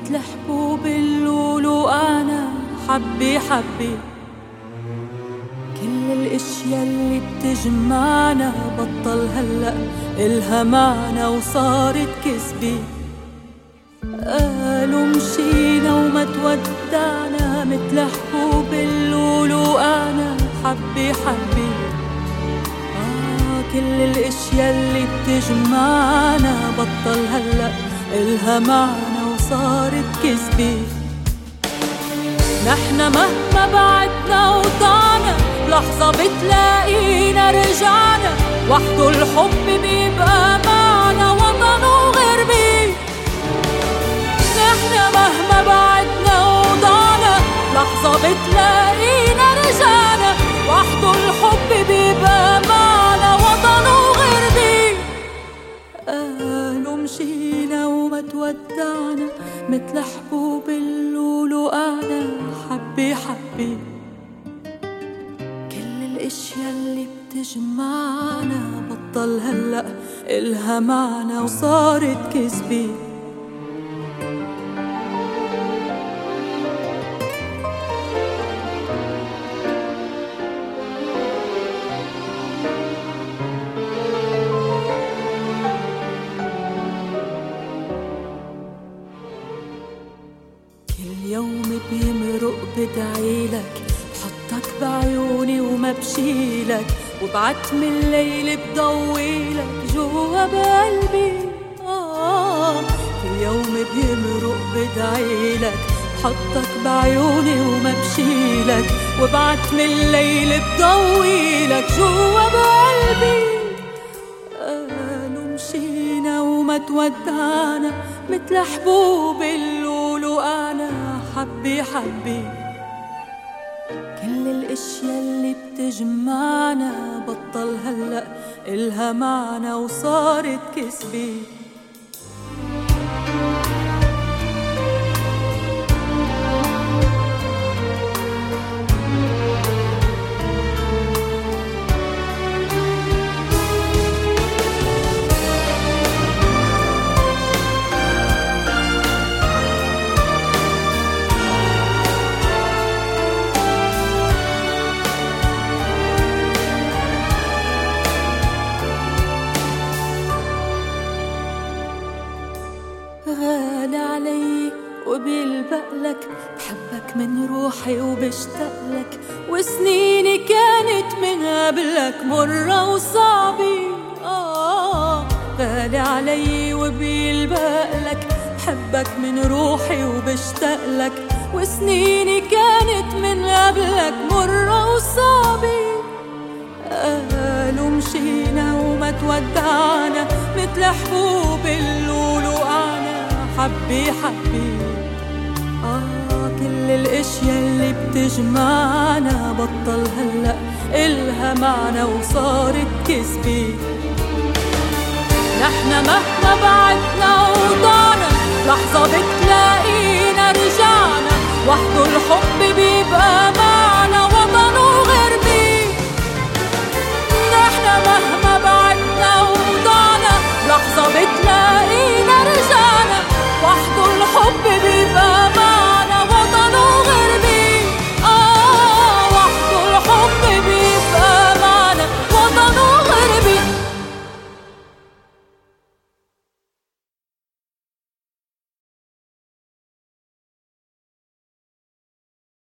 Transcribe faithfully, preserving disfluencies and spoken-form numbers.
متل حبوب اللولو. أنا حبي حبي كل الاشياء اللي بتجمعنا بطل هلأ إلها معنى وصارت كذبي. قالوا مشينا وما تودعنا متل حبوب اللولو. أنا حبي حبي آه كل الاشياء اللي بتجمعنا بطل هلأ إلها معنى وصارت كذبي. نحن مهما بعدنا وضعنا لحظة بتلاقينا رجعنا. وحده الحب بيبقى معنا وطنه غربي. نحن مهما بعدنا وضعنا لحظة بتلاقينا رجعنا. وحده الحب بيبقى معنا وطنه غربي. قالوا مشينا وما تودعنا متل حبوب اللولو. أنا حبي حبي كل الاشياء اللي بتجمعنا بطل هلأ إلها معنى وصارت كذبي. كل يوم بيمرق بدعيلك بحطك بعيوني وما بشيلك. وبعتم الليل بضويلك جوا بقلبي. آه كل يوم بيمرق بدعيلك بحطك بعيوني وما بشيلك. وبعتم الليل بضويلك جوا بقلبي. قالوا مشينا وما تودعنا متل حبوب اللولو. أنا حبي حبي كل الاشياء اللي بتجمعنا بطل هلأ إلها معنى وصارت كذبي. غالي علي وبيلبقلك بحبك من روحي وبشتقلك. وسنيني كانت من قبلك مرة وصعبة. آه غالي علي وبيلبقلك بحبك من روحي وبشتقلك. وسنيني كانت من قبلك مرة وصعبة. قالوا مشينا وما تودعنا متل حبوب اللولو. أنا حبي حبي آه كل الاشياء اللي بتجمعنا بطل هلأ إلها معنى وصارت كذبي. نحن مهما بعدنا وضعنا لحظة بتلاقينا رجعنا.